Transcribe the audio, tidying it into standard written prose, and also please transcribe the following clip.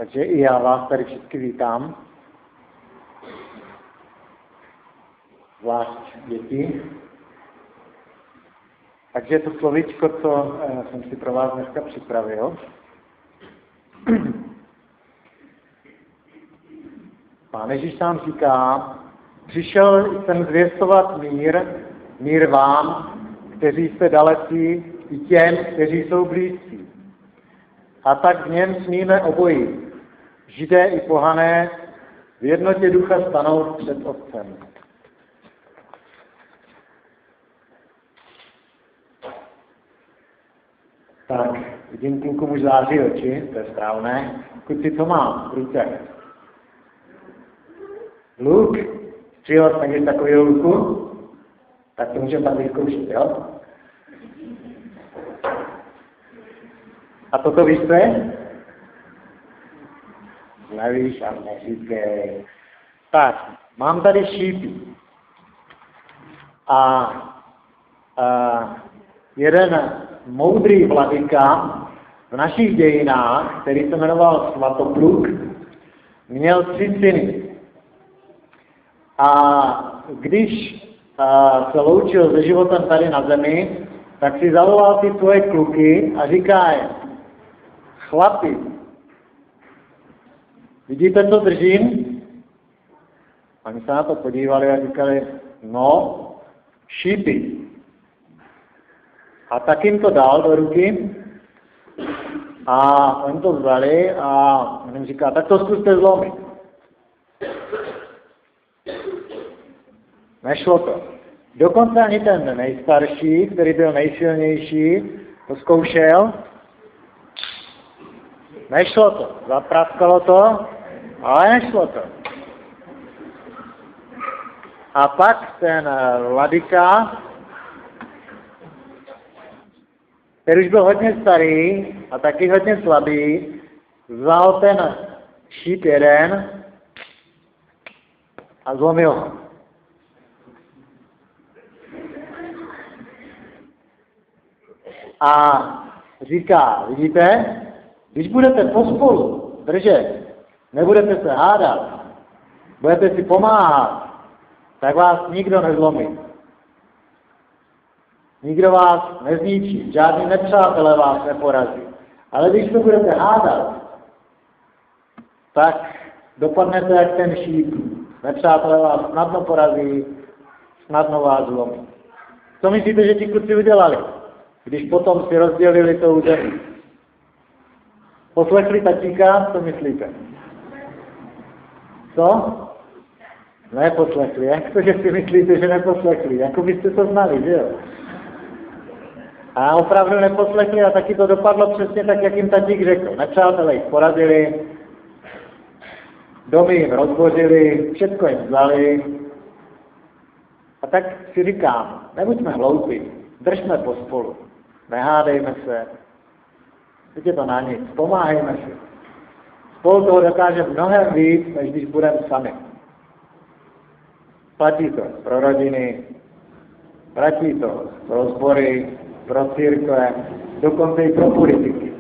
Takže i já vás tady všichni vítám. Zvlášť děti. Takže to slovíčko, co jsem si pro vás dneska připravil. Pán Ježíš sám říká, přišel jsem zvěstovat mír vám, kteří jste dalecí, i těm, kteří jsou blízcí. A tak v něm smíme obojí, Židé i pohané, v jednotě ducha stanout před Otcem. Tak, vidím klukům už září oči, to je správné. Kluci, co mám v ruce? Luk? Přijel jsem takový luku? Tak to můžeme pak vyzkoušet, jo? A toto víte? Nevíš a neříkej. Tak, mám tady šípy. A jeden moudrý vladyka v našich dějinách, který se jmenoval Svatopluk, měl 3 syny. A když se loučil se životem tady na zemi, tak si zavolal ty svoje kluky a říká jim, chlapi, vidíte, co držím? Oni se na to podívali a říkali, no, šípy. A tak jim to dal do ruky a oni to vzali a on jim říká, tak to zkuste zlomit. Nešlo to. Dokonce ani ten nejstarší, který byl nejsilnější, to zkoušel. Nešlo to. Zapraskalo to, ale nešlo to. A pak ten vladyka, který už byl hodně starý a taky hodně slabý, vzal ten šíp jeden a zlomil ho. A říká, vidíte, když budete pospolu držet, nebudete se hádat, budete si pomáhat, tak vás nikdo nezlomí. Nikdo vás nezničí, žádný nepřátelé vás neporazí. Ale když se budete hádat, tak dopadnete jak ten šíp. Nepřátelé vás snadno porazí, snadno vás zlomí. Co myslíte, že ti kluci udělali, když potom si rozdělili tou zemi? Poslechli tatíka, co myslíte? Co? Neposlechli. Jak to, že si myslíte, že neposlechli? Jako byste to znali, že jo? A opravdu neposlechli a taky to dopadlo přesně tak, jak jim tatík řekl. Nepřátelé jich porazili, domy jim rozbořili, všechno jim vzali. A tak si říkám, nebuďme hloupí, držme pospolu, nehádejme se, teď je to na nic, pomáhejme si. Spolu toho dokáže mnohem víc, než když budeme sami. Platí to pro rodiny, platí to pro sbory, pro církve, dokonce i pro politiky.